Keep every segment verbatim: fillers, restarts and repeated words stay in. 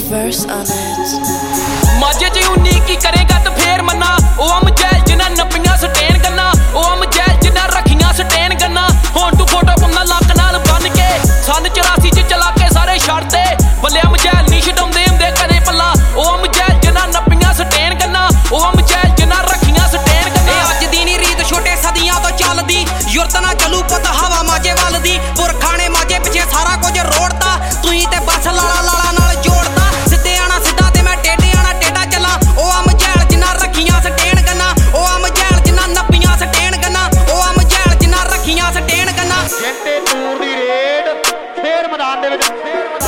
verse on it. माजे च उन्नी की करेगा तो फेर मना ओ हम जैल जिन्ना नपियां स्टैन करना ओ हम जैल जिन्ना रखियां स्टैन करना हुण तू फोटो पौंदा लक नाल बन के सन चौरासी च चला के सारे छड्डदे बल्ले हम जैल नहीं छडाउंदे हुंदे कदे पल्ला ओ हम जैल जिन्ना नपियां स्टैन करना ओ हम जैल जिन्ना रखियां स्टैन करना अज दी नी रीत छोटे सदियां तो चलदी युरत ना चलू पुत हवा माजे वल दी पुरखाने माजे पिछे सारा कुछ रोड़ता तुई ते बस लाला लाला नाल जोड़ता सिद्धे आना सिद्धा ते मैं टेढ़े आना टेढ़ा चला ओ हम जैल जिन्ना रखियां स्टैन करना ओ हम जैल जिन्ना नपियां स्टैन करना ओ हम जैल जिन्ना रखियां स्टैन करना घंटे टूर दी रेड फेर मैदान दे विच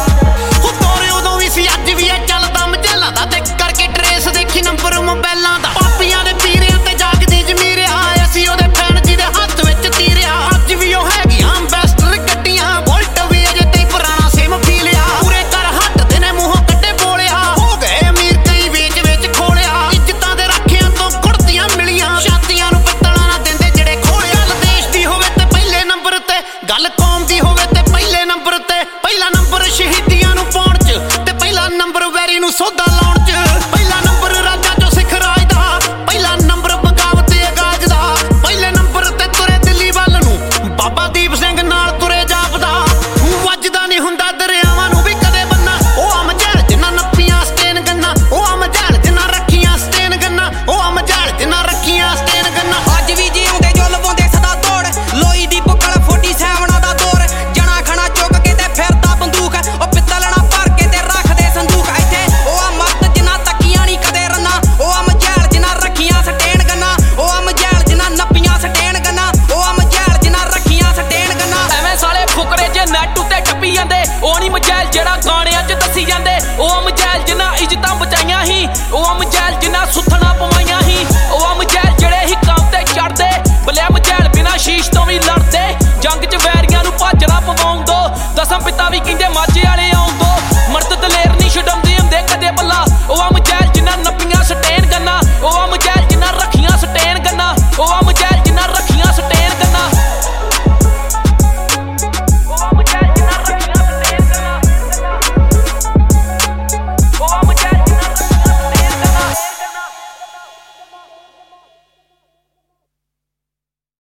हो तोरे उदों भी सी अज भी ए चलदा मझेला दा ते करके ट्रेस देखी नंबर मोबाइलां दा पापियां दे पीरियां ते जागदी जमीरिया असी ओदे फैन जी दे हत्थ विच तीरिया अज भी ओ हैगियां बैस्टर गड्डियां बुलट भी अजे ते पुराना सिम पी लिया पूरे कर हटदे ने मूंहों कड्डे बोलिया हो गए अमीर कई वेच वेच खोलिया इज्जतां दे राखियां तो कुड़तियां मिलियां छातियां नूं पित्तलां ना दिंदे जेड़े खोलिया देश दी होवे ते पहले नंबर ते गल कौम दी होवे ते पहले नंबर ते पहला नंबर शहीदियां नूं पाउण च ते पहला नंबर वैरी नूं सौदा लाउण च पहला नंबर राजा चो सिख राज दा पहला नंबर बगावत अगाज दा पहले नंबर ते तुरे दिल्ली वल नूं बाबा दीप सिंह नाल तुरे जापदा वजदा नहीं हुंदा दरियावां नूं भी कदे बन्ना ओ हम जैल जिन्ना नपियां स्टैन गन्ना ओ हम जैल जिन्ना रखियां स्टैन गन्ना ओ हम जैल जिन्ना रखियां स्टैन गन्ना अज भी जीउंदे जो लवाउंदे सदा दौड़ लोई दी बुक्कल फोर्टी सेवन दा दौर जना खना चुक के ते फिरदा बंदूक ओ पित्तल ना भर के ते रखदे संदूक इत्थे ओ हम मस्त जिन्ना तकियां नहीं कदे रन्ना ओ हम जैल जिन्ना रखियां स्टैन गन्ना ओ हम जैल जिन्ना नपियां स्टैन गन्ना ओ हम जैल जिन्ना रखियां स्टैन गन्ना ਐਵੇਂ ਸਾਲੇ ਫੁਕਰੇ ਜੇ ਨੈਟ ਉੱਤੇ ਟੱਪੀ ਜਾਂਦੇ ਉਹ ਨਹੀਂ ਮਜੈਲ ਜਿਹੜਾ ਗਾਣਿਆਂ 'ਚ ਦੱਸੀ ਜਾਂਦੇ ਉਹ ਮਜੈਲ ਜਿਨ੍ਹਾਂ ਇੱਜ਼ਤਾਂ ਬਚਾਈਆਂ ਸੀ ਉਹ ਮਜੈਲ ਜਿਨ੍ਹਾਂ ਸੁੱਥਣਾ ਪਵਾਈਆਂ ਸੀ ਉਹ ਮਜੈਲ ਜਿਹੜੇ ਹੀ ਕੰਮ ਤੇ ਚੜਦੇ ਬਲੇ ਮਜੈਲ ਬਿਨਾਂ ਸ਼ੀਸ਼ ਤੋਂ ਵੀ ਲੜ